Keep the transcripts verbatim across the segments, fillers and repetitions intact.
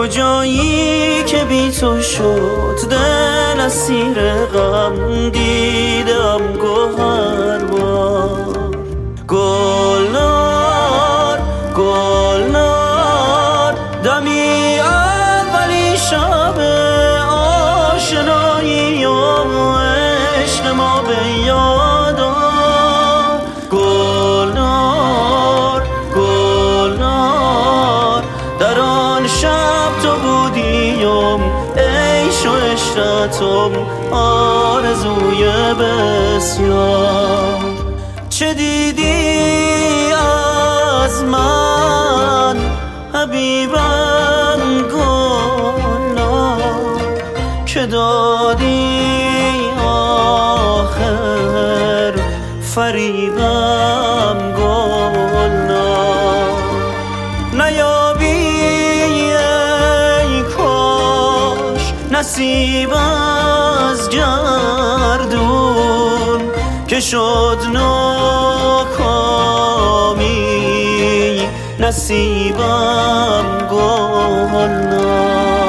کجایی که بی تو شد دل اسیر غم، دیدم گوهربار. گلنار گلنار دمی اولی شب آشنایی و عشق ما به یادم. گلنار گلنار در آن شب تو بودیم، عیش و عشرتم آرزوی بسیار. چه دیدی از من حبیبم گلنار، که دادی آخر فریبم گلنار. نیابی ای کاش نصیب از گردون، که شد ناکامی نصیبم گلنار.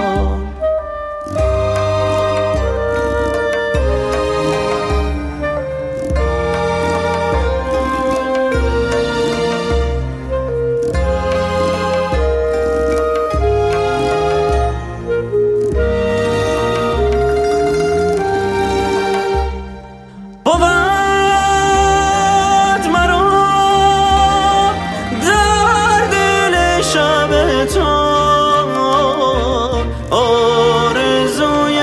آرزوی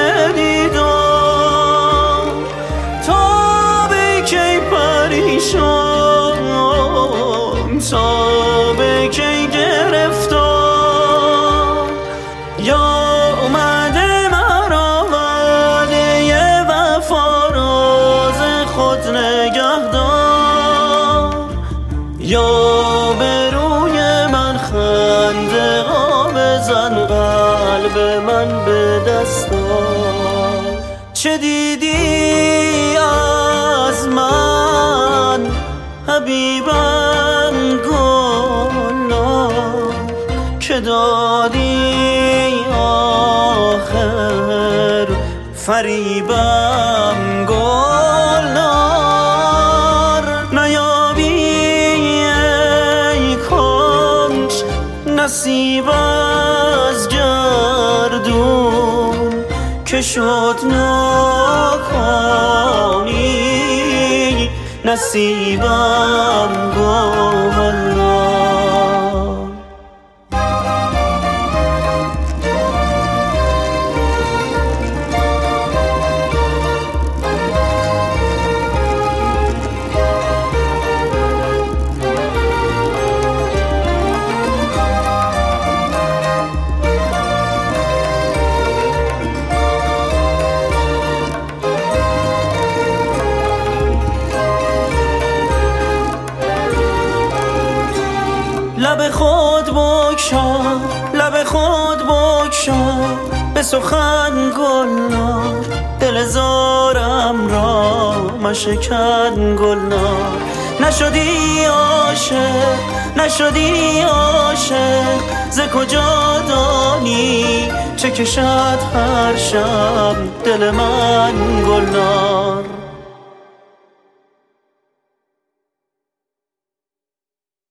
دیدم تا به کی پریشان، تا به کی گرفتم. یا اومده مرا وعده وفا راز خود نگهدار، یا به روی من خنده بزن قلب من به دستار. چه دیدی از من حبیبم گلنار، که دادی آخر فریبم گلنار. نیابی ای کاش نصیب از گردون، که شد ناکامی نصیبم گلنار. لب خود بگشا لب خود بگشا به سخن گلنار، دل زارم را مشکن گلنار. نشدی عاشق نشدی عاشق ز کجا دانی، چه کشد هر شب دل من گلنار.